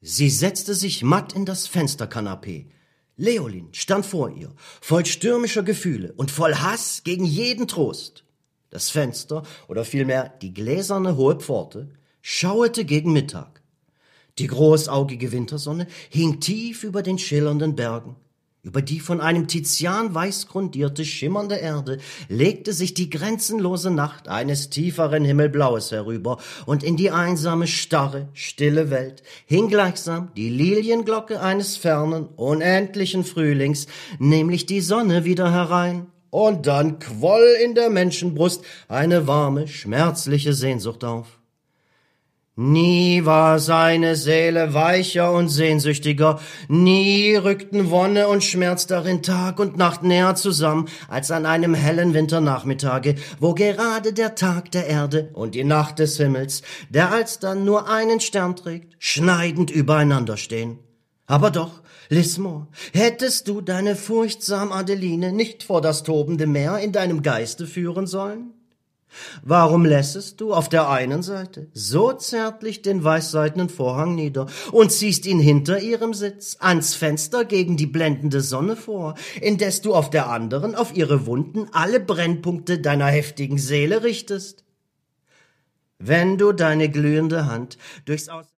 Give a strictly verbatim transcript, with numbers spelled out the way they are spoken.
Sie setzte sich matt in das Fensterkanapee. Leolin stand vor ihr, voll stürmischer Gefühle und voll Hass gegen jeden Trost. Das Fenster, oder vielmehr die gläserne hohe Pforte, schauete gegen Mittag. Die großaugige Wintersonne hing tief über den schillernden Bergen. Über die von einem Tizian weiß grundierte, schimmernde Erde legte sich die grenzenlose Nacht eines tieferen Himmelblaues herüber, und in die einsame, starre, stille Welt hing gleichsam die Lilienglocke eines fernen, unendlichen Frühlings, nämlich die Sonne wieder herein. Und dann quoll in der Menschenbrust eine warme, schmerzliche Sehnsucht auf. Nie war seine Seele weicher und sehnsüchtiger, nie rückten Wonne und Schmerz darin Tag und Nacht näher zusammen, als an einem hellen Winternachmittage, wo gerade der Tag der Erde und die Nacht des Himmels, der alsdann nur einen Stern trägt, schneidend übereinander stehen. Aber doch, Lismore, hättest du deine furchtsam Adeline nicht vor das tobende Meer in deinem Geiste führen sollen? Warum lässest du auf der einen Seite so zärtlich den weißseidenen Vorhang nieder und ziehst ihn hinter ihrem Sitz ans Fenster gegen die blendende Sonne vor, indes du auf der anderen auf ihre Wunden alle Brennpunkte deiner heftigen Seele richtest? Wenn du deine glühende Hand durchs Aus